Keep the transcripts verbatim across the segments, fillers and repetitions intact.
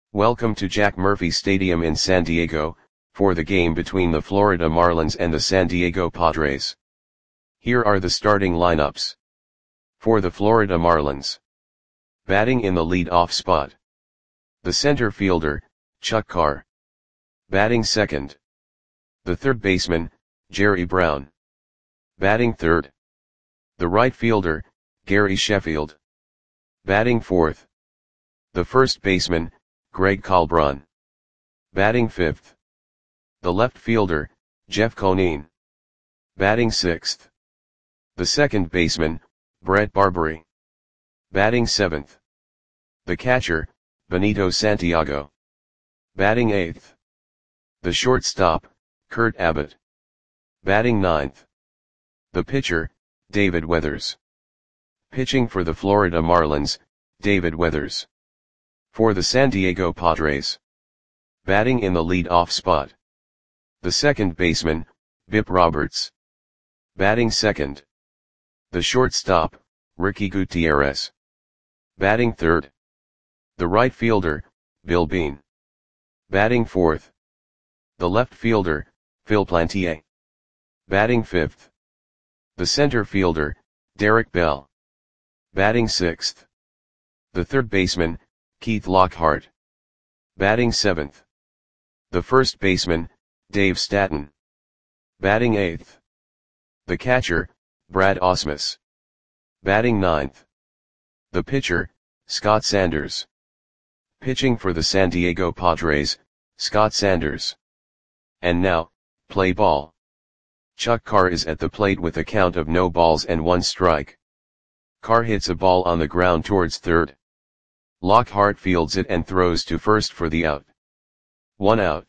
Welcome to Jack Murphy Stadium in San Diego, for the game between the Florida Marlins and the San Diego Padres. Here are the starting lineups. For the Florida Marlins. Batting in the lead-off spot. The center fielder, Chuck Carr. Batting second. The third baseman, Jerry Brown. Batting third. The right fielder, Gary Sheffield. Batting fourth. The first baseman, Greg Colbron. Batting fifth. The left fielder, Jeff Conine. Batting sixth. The second baseman, Brett Barbary. Batting seventh. The catcher, Benito Santiago. Batting eighth. The shortstop, Kurt Abbott. Batting ninth. The pitcher, David Weathers. Pitching for the Florida Marlins, David Weathers. For the San Diego Padres. Batting in the lead-off spot. The second baseman, Bip Roberts. Batting second. The shortstop, Ricky Gutierrez. Batting third. The right fielder, Bill Bean. Batting fourth. The left fielder, Phil Plantier. Batting fifth. The center fielder, Derek Bell. Batting sixth. The third baseman, Keith Lockhart. Batting seventh. The first baseman, Dave Statton. Batting eighth. The catcher, Brad Ausmus. Batting ninth. The pitcher, Scott Sanders. Pitching for the San Diego Padres, Scott Sanders. And now, play ball. Chuck Carr is at the plate with a count of no balls and one strike. Carr hits a ball on the ground towards third. Lockhart fields it and throws to first for the out. One out.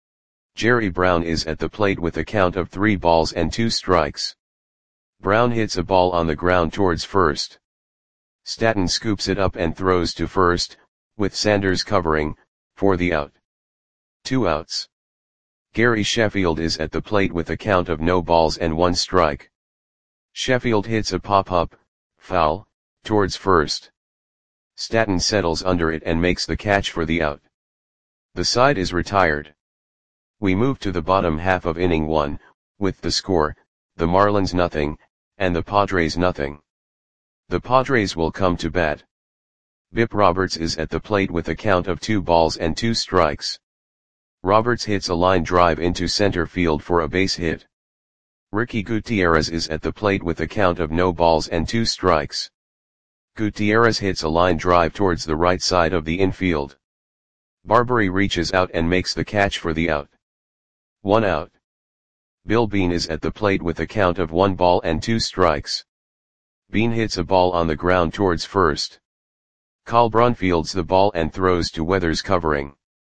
Jerry Brown is at the plate with a count of three balls and two strikes. Brown hits a ball on the ground towards first. Statton scoops it up and throws to first, with Sanders covering, for the out. Two outs. Gary Sheffield is at the plate with a count of no balls and one strike. Sheffield hits a pop-up, foul, towards first. Statton settles under it and makes the catch for the out. The side is retired. We move to the bottom half of inning one, with the score, the Marlins nothing, and the Padres nothing. The Padres will come to bat. Bip Roberts is at the plate with a count of two balls and two strikes. Roberts hits a line drive into center field for a base hit. Ricky Gutierrez is at the plate with a count of no balls and two strikes. Gutierrez hits a line drive towards the right side of the infield. Barbary reaches out and makes the catch for the out. One out. Bill Bean is at the plate with a count of one ball and two strikes. Bean hits a ball on the ground towards first. Colbron fields the ball and throws to Weathers covering.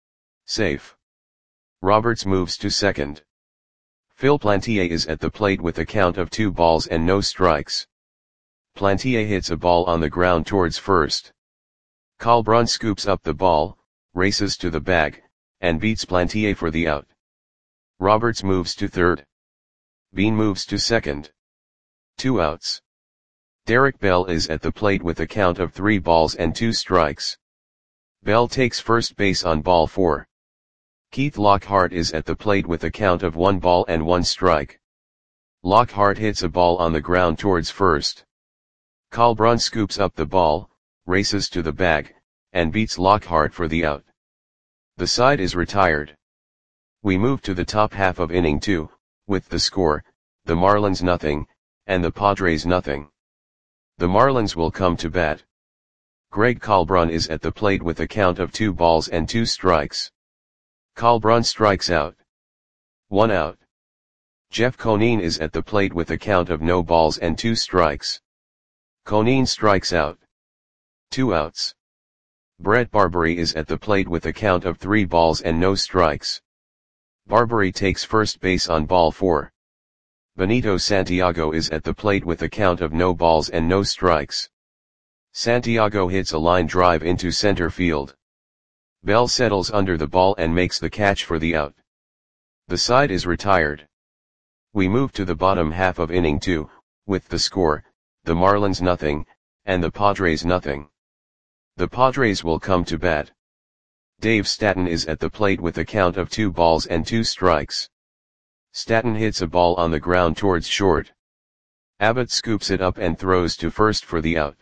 Safe. Roberts moves to second. Phil Plantier is at the plate with a count of two balls and no strikes. Plantier hits a ball on the ground towards first. Colbron scoops up the ball, races to the bag, and beats Plantier for the out. Roberts moves to third. Bean moves to second. Two outs. Derek Bell is at the plate with a count of three balls and two strikes. Bell takes first base on ball four. Keith Lockhart is at the plate with a count of one ball and one strike. Lockhart hits a ball on the ground towards first. Colbron scoops up the ball, races to the bag, and beats Lockhart for the out. The side is retired. We move to the top half of inning two, with the score, the Marlins nothing, and the Padres nothing. The Marlins will come to bat. Greg Colbron is at the plate with a count of two balls and two strikes. Colbron strikes out. One out. Jeff Conine is at the plate with a count of no balls and two strikes. Conine strikes out. Two outs. Brett Barbary is at the plate with a count of three balls and no strikes. Barbary takes first base on ball four. Benito Santiago is at the plate with a count of no balls and no strikes. Santiago hits a line drive into center field. Bell settles under the ball and makes the catch for the out. The side is retired. We move to the bottom half of inning two, with the score, the Marlins nothing, and the Padres nothing. The Padres will come to bat. Dave Stanton is at the plate with a count of two balls and two strikes. Stanton hits a ball on the ground towards short. Abbott scoops it up and throws to first for the out.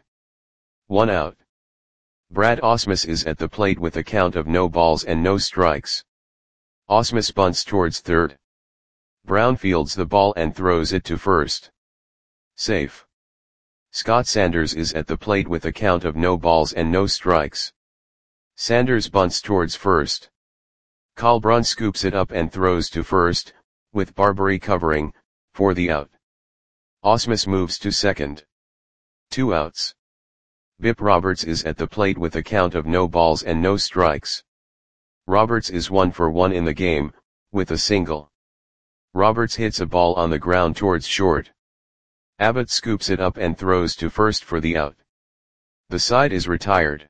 One out. Brad Ausmus is at the plate with a count of no balls and no strikes. Ausmus bunts towards third. Brown fields the ball and throws it to first. Safe. Scott Sanders is at the plate with a count of no balls and no strikes. Sanders bunts towards first. Colbrun scoops it up and throws to first, with Barbary covering, for the out. Ausmus moves to second. Two outs. Bip Roberts is at the plate with a count of no balls and no strikes. Roberts is one for one in the game, with a single. Roberts hits a ball on the ground towards short. Abbott scoops it up and throws to first for the out. The side is retired.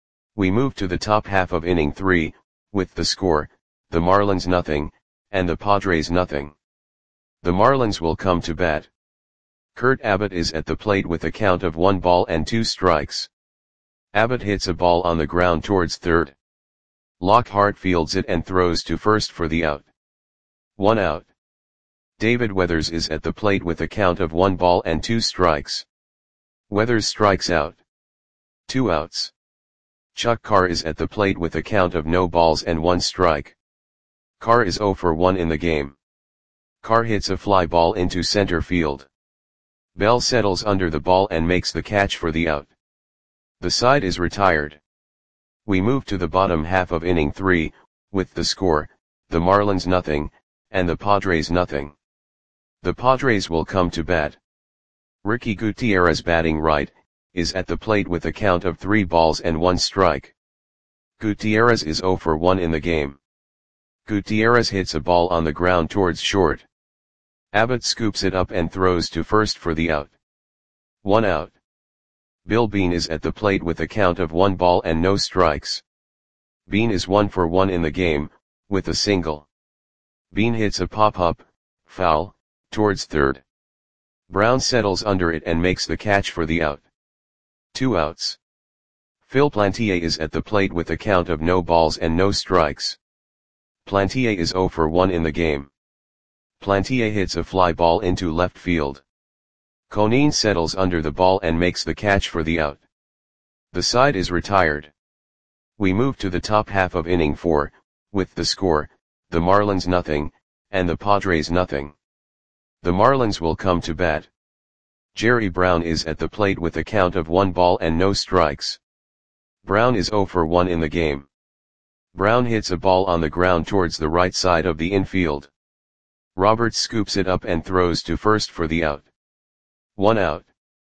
We move to the top half of inning three, with the score, the Marlins nothing, and the Padres nothing. The Marlins will come to bat. Kurt Abbott is at the plate with a count of one ball and two strikes. Abbott hits a ball on the ground towards third. Lockhart fields it and throws to first for the out. One out. David Weathers is at the plate with a count of one ball and two strikes. Weathers strikes out. Two outs. Chuck Carr is at the plate with a count of no balls and one strike. Carr is zero for one in the game. Carr hits a fly ball into center field. Bell settles under the ball and makes the catch for the out. The side is retired. We move to the bottom half of inning three, with the score, the Marlins nothing, and the Padres nothing. The Padres will come to bat. Ricky Gutierrez, batting right, is at the plate with a count of three balls and one strike. Gutierrez is zero for one in the game. Gutierrez hits a ball on the ground towards short. Abbott scoops it up and throws to first for the out. One out. Bill Bean is at the plate with a count of one ball and no strikes. Bean is one for one in the game, with a single. Bean hits a pop-up, foul, towards third. Brown settles under it and makes the catch for the out. Two outs. Phil Plantier is at the plate with a count of no balls and no strikes. Plantier is zero for one in the game. Plantier hits a fly ball into left field. Conine settles under the ball and makes the catch for the out. The side is retired. We move to the top half of inning four, with the score, the Marlins nothing, and the Padres nothing. The Marlins will come to bat. Jerry Brown is at the plate with a count of one ball and no strikes. Brown is zero for one in the game. Brown hits a ball on the ground towards the right side of the infield. Roberts scoops it up and throws to first for the out. One out.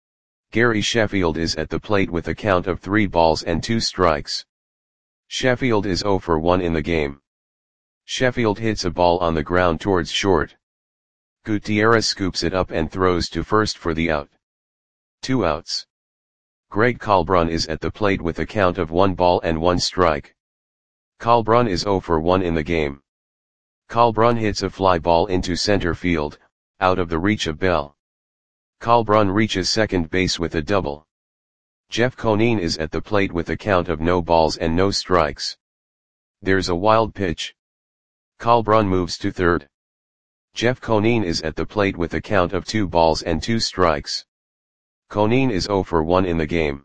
Gary Sheffield is at the plate with a count of three balls and two strikes. Sheffield is zero for one in the game. Sheffield hits a ball on the ground towards short. Gutierrez scoops it up and throws to first for the out. Two outs. Greg Colbrun is at the plate with a count of one ball and one strike. Colbrun is zero for one in the game. Colbrun hits a fly ball into center field, out of the reach of Bell. Colbrun reaches second base with a double. Jeff Conine is at the plate with a count of no balls and no strikes. There's a wild pitch. Colbrun moves to third. Jeff Conine is at the plate with a count of two balls and two strikes. Conine is zero for one in the game.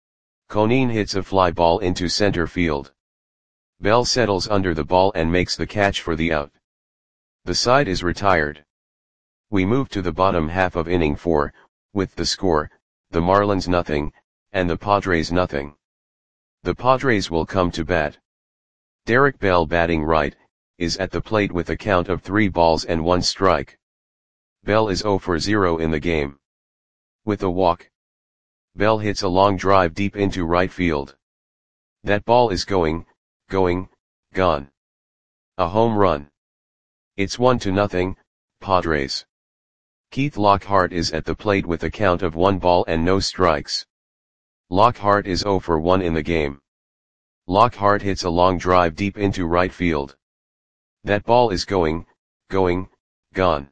Conine hits a fly ball into center field. Bell settles under the ball and makes the catch for the out. The side is retired. We move to the bottom half of inning four, with the score, the Marlins nothing, and the Padres nothing. The Padres will come to bat. Derek Bell, batting right, is at the plate with a count of three balls and one strike. Bell is zero for zero in the game. With a walk, Bell hits a long drive deep into right field. That ball is going, going, gone. A home run. It's one to nothing, Padres. Keith Lockhart is at the plate with a count of one ball and no strikes. Lockhart is zero for one in the game. Lockhart hits a long drive deep into right field. That ball is going, going, gone.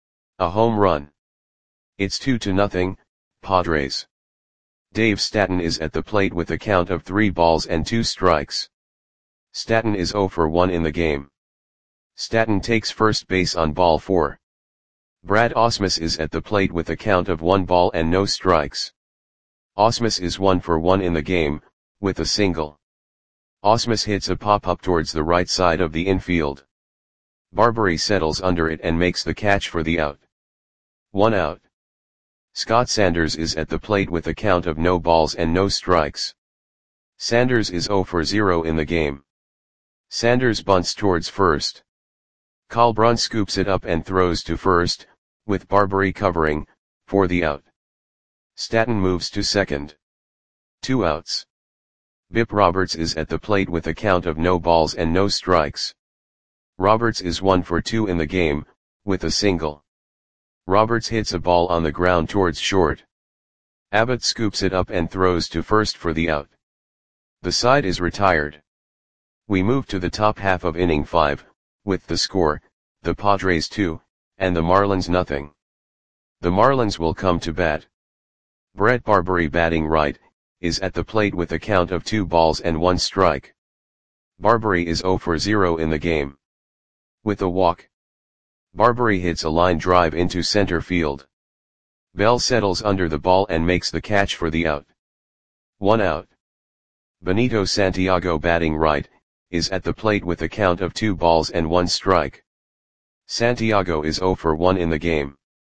A home run. It's two to nothing, Padres. Dave Stanton is at the plate with a count of three balls and two strikes. Staton is zero for one in the game. Staton takes first base on ball four. Brad Ausmus is at the plate with a count of one ball and no strikes. Ausmus is one for one in the game, with a single. Ausmus hits a pop-up towards the right side of the infield. Barbary settles under it and makes the catch for the out. One out. Scott Sanders is at the plate with a count of no balls and no strikes. Sanders is zero for zero in the game. Sanders bunts towards first. Colbrun scoops it up and throws to first, with Barbary covering, for the out. Staton moves to second. Two outs. Bip Roberts is at the plate with a count of no balls and no strikes. Roberts is one for two in the game, with a single. Roberts hits a ball on the ground towards short. Abbott scoops it up and throws to first for the out. The side is retired. We move to the top half of inning five, with the score, the Padres two, and the Marlins nothing. The Marlins will come to bat. Brett Barbary, batting right, is at the plate with a count of two balls and one strike. Barbary is zero for zero in the game. With a walk, Barbary hits a line drive into center field. Bell settles under the ball and makes the catch for the out. One out. Benito Santiago, batting right, is at the plate with a count of two balls and one strike. Santiago is zero for one in the game.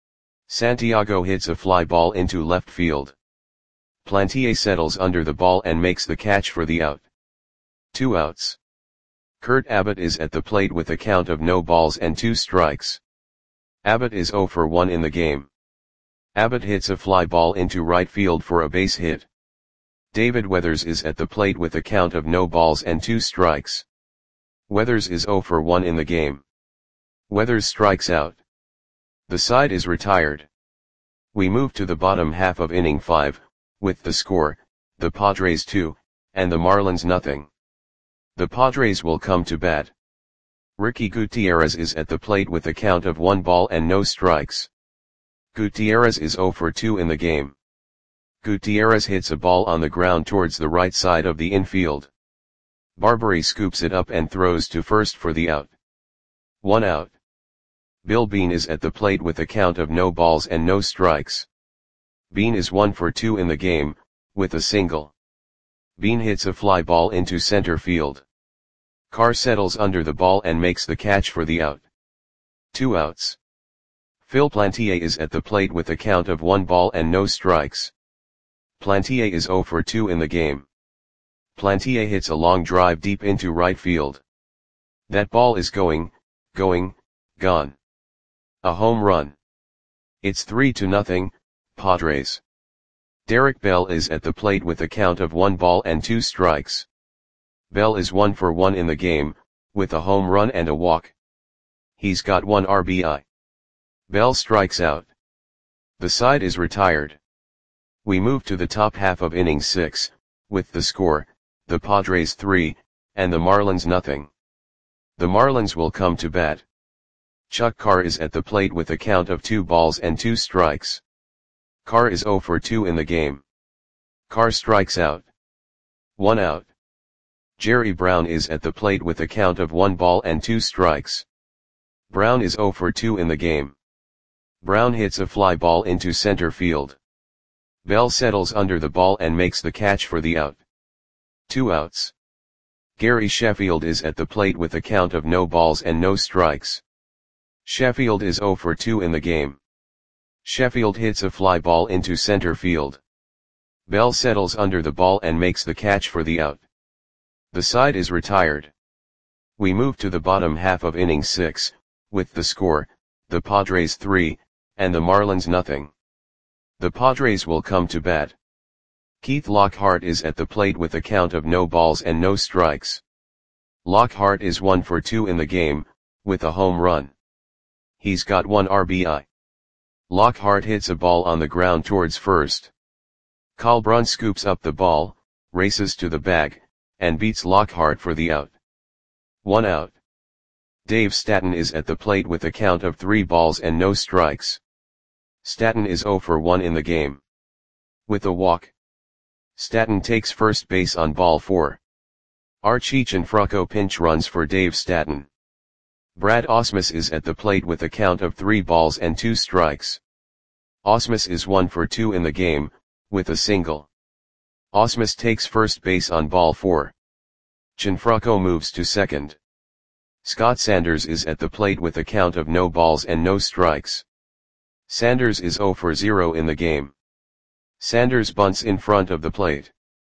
Santiago hits a fly ball into left field. Plantier settles under the ball and makes the catch for the out. Two outs. Kurt Abbott is at the plate with a count of no balls and two strikes. Abbott is zero for one in the game. Abbott hits a fly ball into right field for a base hit. David Weathers is at the plate with a count of no balls and two strikes. Weathers is zero for one in the game. Weathers strikes out. The side is retired. We move to the bottom half of inning five, with the score, the Padres two, and the Marlins nothing. The Padres will come to bat. Ricky Gutierrez is at the plate with a count of one ball and no strikes. Gutierrez is zero for two in the game. Gutierrez hits a ball on the ground towards the right side of the infield. Barbary scoops it up and throws to first for the out. One out. Bill Bean is at the plate with a count of no balls and no strikes. Bean is one for two in the game, with a single. Bean hits a fly ball into center field. Carr settles under the ball and makes the catch for the out. Two outs. Phil Plantier is at the plate with a count of one ball and no strikes. Plantier is zero for two in the game. Plantier hits a long drive deep into right field. That ball is going, going, gone. A home run. It's three to nothing, Padres. Derek Bell is at the plate with a count of one ball and two strikes. Bell is one for one in the game, with a home run and a walk. He's got one R B I. Bell strikes out. The side is retired. We move to the top half of inning six, with the score, the Padres three, and the Marlins nothing. The Marlins will come to bat. Chuck Carr is at the plate with a count of two balls and two strikes. Carr is zero for two in the game. Carr strikes out. One out. Jerry Brown is at the plate with a count of one ball and two strikes. Brown is zero for two in the game. Brown hits a fly ball into center field. Bell settles under the ball and makes the catch for the out. Two outs. Gary Sheffield is at the plate with a count of no balls and no strikes. Sheffield is zero for two in the game. Sheffield hits a fly ball into center field. Bell settles under the ball and makes the catch for the out. The side is retired. We move to the bottom half of inning six, with the score, the Padres three, and the Marlins nothing. The Padres will come to bat. Keith Lockhart is at the plate with a count of no balls and no strikes. Lockhart is one for two in the game, with a home run. He's got one R B I. Lockhart hits a ball on the ground towards first. Colbrun scoops up the ball, races to the bag, and beats Lockhart for the out. One out. Dave Staton is at the plate with a count of three balls and no strikes. Staton is zero for one in the game. With a walk, Staton takes first base on ball four. Archie Cianfrocco pinch runs for Dave Stanton. Brad Ausmus is at the plate with a count of three balls and two strikes. Ausmus is one for two in the game, with a single. Ausmus takes first base on ball four. Cianfrocco moves to second. Scott Sanders is at the plate with a count of no balls and no strikes. Sanders is zero for zero in the game. Sanders bunts in front of the plate.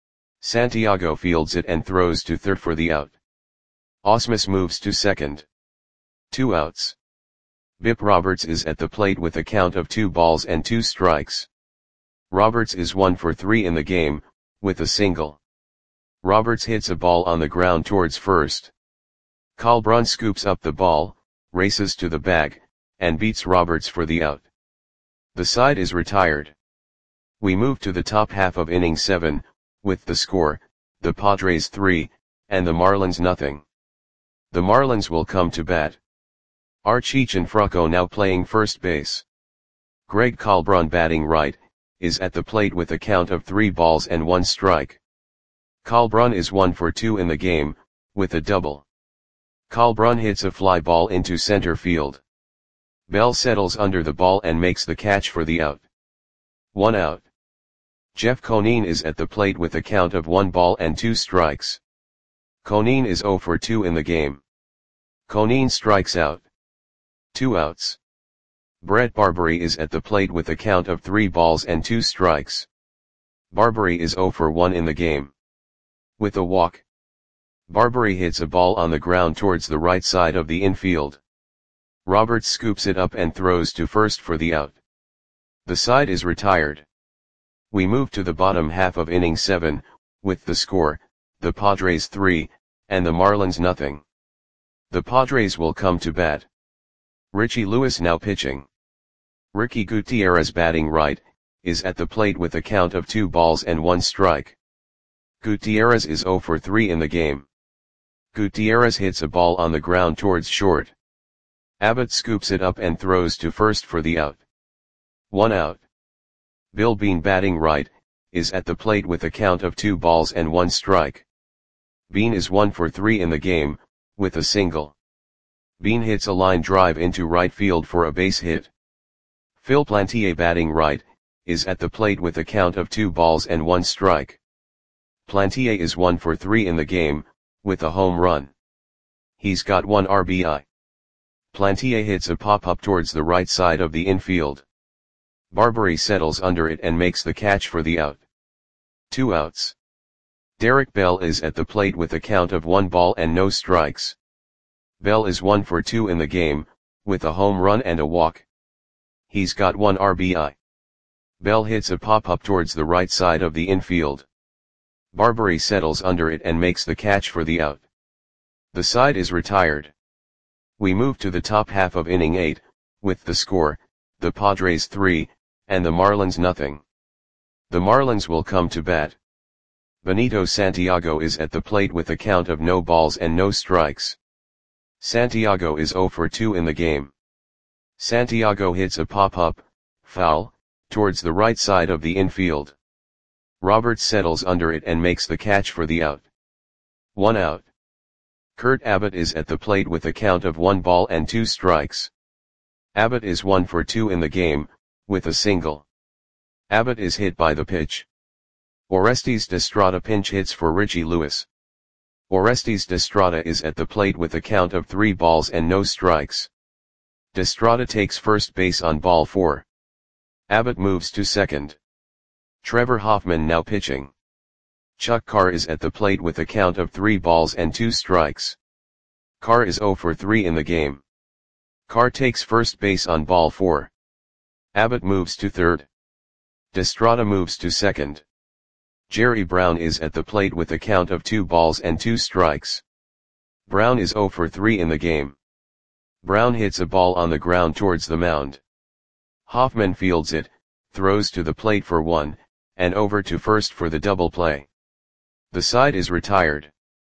Santiago fields it and throws to third for the out. Ausmus moves to second. Two outs. Bip Roberts is at the plate with a count of two balls and two strikes. Roberts is one for three in the game, with a single. Roberts hits a ball on the ground towards first. Colbrun scoops up the ball, races to the bag, and beats Roberts for the out. The side is retired. We move to the top half of inning seven, with the score, the Padres three, and the Marlins nothing. The Marlins will come to bat. Archie Cianfrocco now playing first base. Greg Colbrun batting right, is at the plate with a count of three balls and one strike. Colbrun is one for two in the game, with a double. Colbrun hits a fly ball into center field. Bell settles under the ball and makes the catch for the out. One out. Jeff Conine is at the plate with a count of one ball and two strikes. Conine is zero for two in the game. Conine strikes out. Two outs. Brett Barbary is at the plate with a count of three balls and two strikes. Barbary is zero for one in the game. With a walk. Barbary hits a ball on the ground towards the right side of the infield. Roberts scoops it up and throws to first for the out. The side is retired. We move to the bottom half of inning seven, with the score, the Padres three, and the Marlins nothing. The Padres will come to bat. Richie Lewis now pitching. Ricky Gutierrez batting right, is at the plate with a count of two balls and one strike. Gutierrez is zero for three in the game. Gutierrez hits a ball on the ground towards short. Abbott scoops it up and throws to first for the out. One out. Bill Bean batting right, is at the plate with a count of two balls and one strike. Bean is one for three in the game, with a single. Bean hits a line drive into right field for a base hit. Phil Plantier batting right, is at the plate with a count of two balls and one strike. Plantier is one for three in the game, with a home run. He's got one R B I. Plantier hits a pop-up towards the right side of the infield. Barbary settles under it and makes the catch for the out. Two outs. Derek Bell is at the plate with a count of one ball and no strikes. Bell is one for two in the game, with a home run and a walk. He's got one R B I. Bell hits a pop-up towards the right side of the infield. Barbary settles under it and makes the catch for the out. The side is retired. We move to the top half of inning eight, with the score, the Padres three, and the Marlins nothing. The Marlins will come to bat. Benito Santiago is at the plate with a count of no balls and no strikes. Santiago is zero for two in the game. Santiago hits a pop-up, foul, towards the right side of the infield. Roberts settles under it and makes the catch for the out. One out. Kurt Abbott is at the plate with a count of one ball and two strikes. Abbott is one for two in the game, with a single. Abbott is hit by the pitch. Orestes Destrada pinch hits for Richie Lewis. Orestes Destrada is at the plate with a count of three balls and no strikes. Destrada takes first base on ball four. Abbott moves to second. Trevor Hoffman now pitching. Chuck Carr is at the plate with a count of three balls and two strikes. Carr is zero for three in the game. Carr takes first base on ball four. Abbott moves to third. Destrada moves to second. Jerry Brown is at the plate with a count of two balls and two strikes. Brown is zero for three in the game. Brown hits a ball on the ground towards the mound. Hoffman fields it, throws to the plate for one, and over to first for the double play. The side is retired.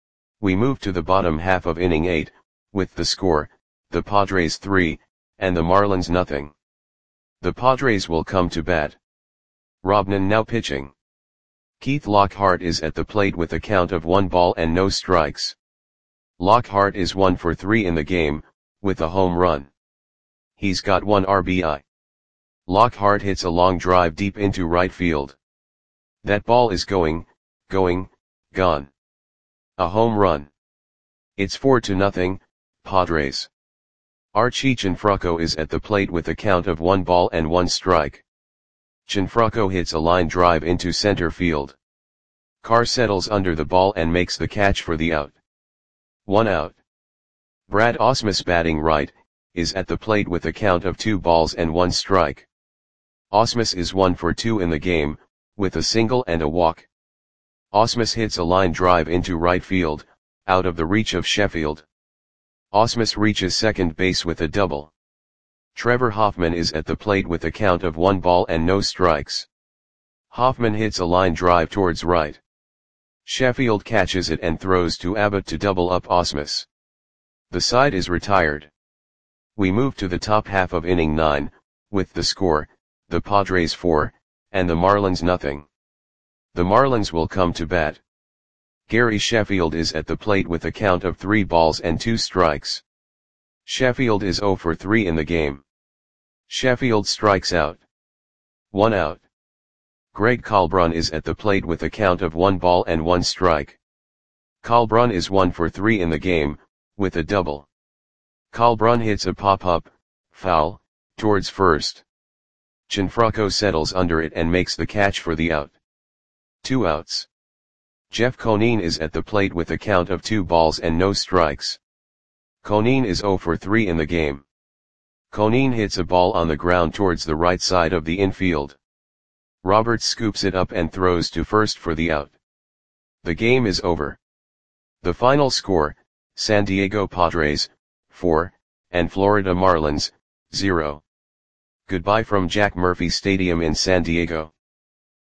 We move to the bottom half of inning eight, with the score, the Padres three, and the Marlins nothing. The Padres will come to bat. Robnan now pitching. Keith Lockhart is at the plate with a count of one ball and no strikes. Lockhart is one for three in the game, with a home run. He's got one R B I. Lockhart hits a long drive deep into right field. That ball is going, going, gone. A home run. It's four to nothing, Padres. Archie Cianfrocco is at the plate with a count of one ball and one strike. Cianfrocco hits a line drive into center field. Carr settles under the ball and makes the catch for the out. One out. Brad Ausmus, batting right, is at the plate with a count of two balls and one strike. Ausmus is one for two in the game, with a single and a walk. Ausmus hits a line drive into right field, out of the reach of Sheffield. Ausmus reaches second base with a double. Trevor Hoffman is at the plate with a count of one ball and no strikes. Hoffman hits a line drive towards right. Sheffield catches it and throws to Abbott to double up Ausmus. The side is retired. We move to the top half of inning nine, with the score, the Padres four, and the Marlins nothing. The Marlins will come to bat. Gary Sheffield is at the plate with a count of three balls and two strikes. Sheffield is zero for three in the game. Sheffield strikes out. One out. Greg Kalbrun is at the plate with a count of one ball and one strike. Kalbrun is one for three in the game, with a double. Kalbrun hits a pop-up, foul, towards first. Cianfrocco settles under it and makes the catch for the out. Two outs. Jeff Conine is at the plate with a count of two balls and no strikes. Conine is zero for three in the game. Conine hits a ball on the ground towards the right side of the infield. Roberts scoops it up and throws to first for the out. The game is over. The final score, San Diego Padres, four, and Florida Marlins, zero. Goodbye from Jack Murphy Stadium in San Diego.